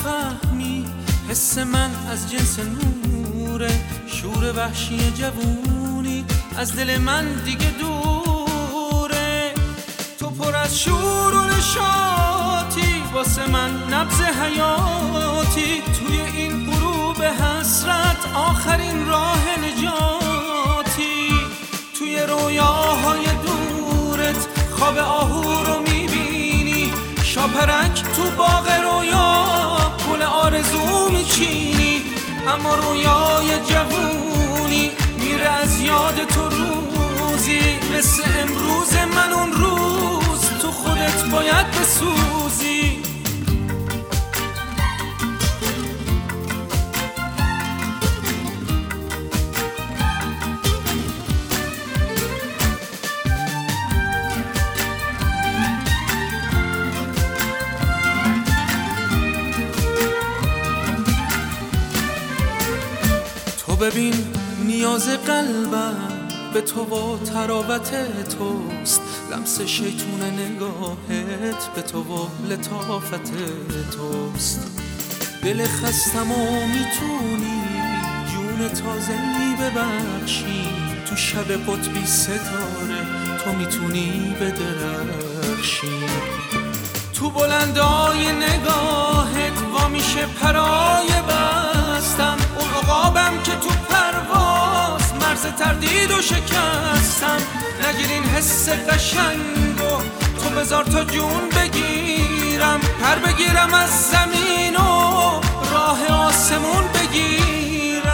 نفهمی حس من از جنس نوره، شور وحشی جوونی از دل من دیگه دوره. تو پر از شور و نشاطی، واسه من نبض حیاتی، توی این غروب حسرت آخرین راه نجاتی. توی رویاهای دورت خواب آهو رو میبینی، شاپرک تو باغ رویا گل آرزو میچینی. اما رویای جوونی میره از یاد تو روزی، مثل امروز من اون روز تو خودت باید بسوزی. ببین نیاز قلبم به تو و تراوت توست، لمس شیطون نگاهت به تو و لطافت توست. دل خستم و میتونی جون تازه‌ای ببخشی، تو شب قطبی ستاره تو میتونی بدرخشی. تو بلندای نگاهت وا میشه پرای بستم، اون عقابم که تو پرواز مرز تردید و شکستم. نگیرین حس قشنگو تو بذار تا جون بگیرم، پر بگیرم از زمین و راه آسمون بگیرم.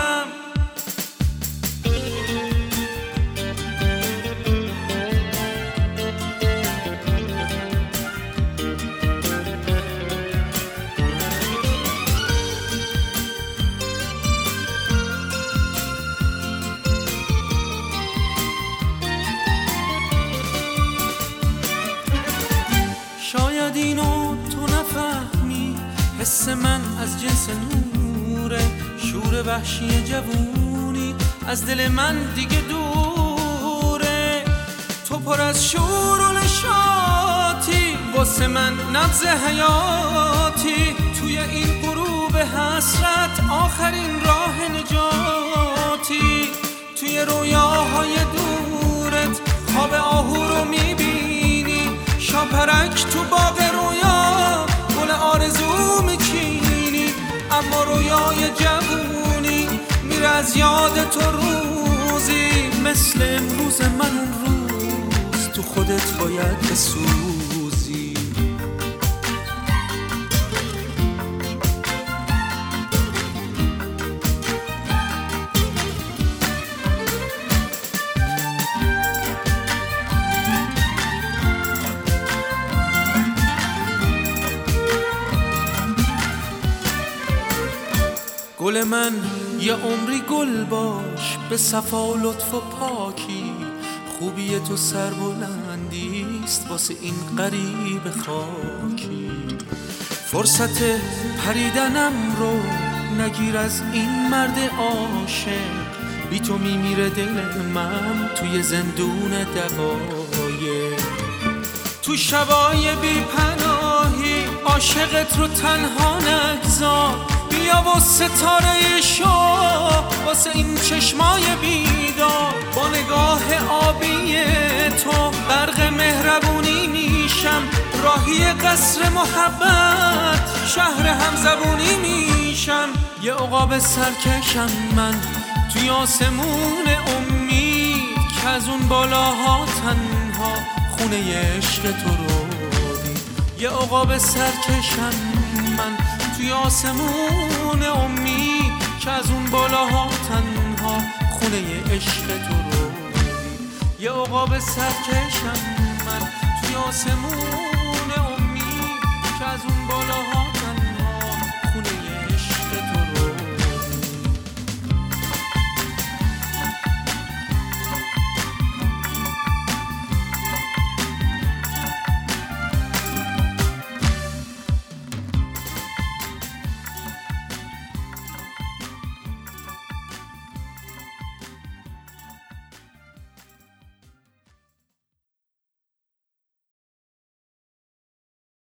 شاید اینو تو نفهمی، حس من از جنس نوره، شور وحشی جوونی از دل من دیگه دوره. تو پر از شور و نشاطی، واسه من نبض حیاتی، توی این غروب حسرت آخرین راه نجاتی. توی رویاهای دورت خواب آهو رو میبینی، شاپرک تو باغ رویا گل آرزو میچینی. اما رویای جوونی میره از یاد تو روزی، مثل امروز من اون روز تو خودت باید بسوزی. گل من یه عمری گل باش، به صفا و لطف و پاکی، خوبی تو سربلندیست واسه این غریب خاکی. فرصت پریدنم رو نگیر از این مرد عاشق، بی تو میمیره دل من توی زندون دقایق. تو شبای بی پناهی عاشقت رو تنها نگذار، بیا و ستاره شو واسه این چشمای بیدار. با نگاه آبی تو غرق مهربونی میشم، راهی قصر محبت شهر همزبونی میشم. یه عقاب سرکشم من توی آسمون امید، که از اون بالاها تنها خونه عشق تو رو دید. یه عقاب سرکشم من توی آسمون امید، که از اون بالاها تنها خونه عشق تو رو دید. یه عقاب سرکشم من توی آسمون